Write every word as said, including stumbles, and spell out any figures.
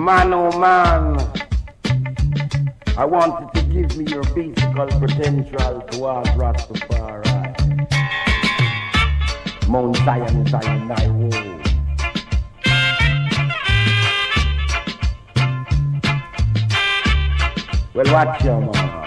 Man, oh man, I wanted to give me your physical potential towards Rastafari. Mount Zion, Zion, thy woe. Well, watch your man.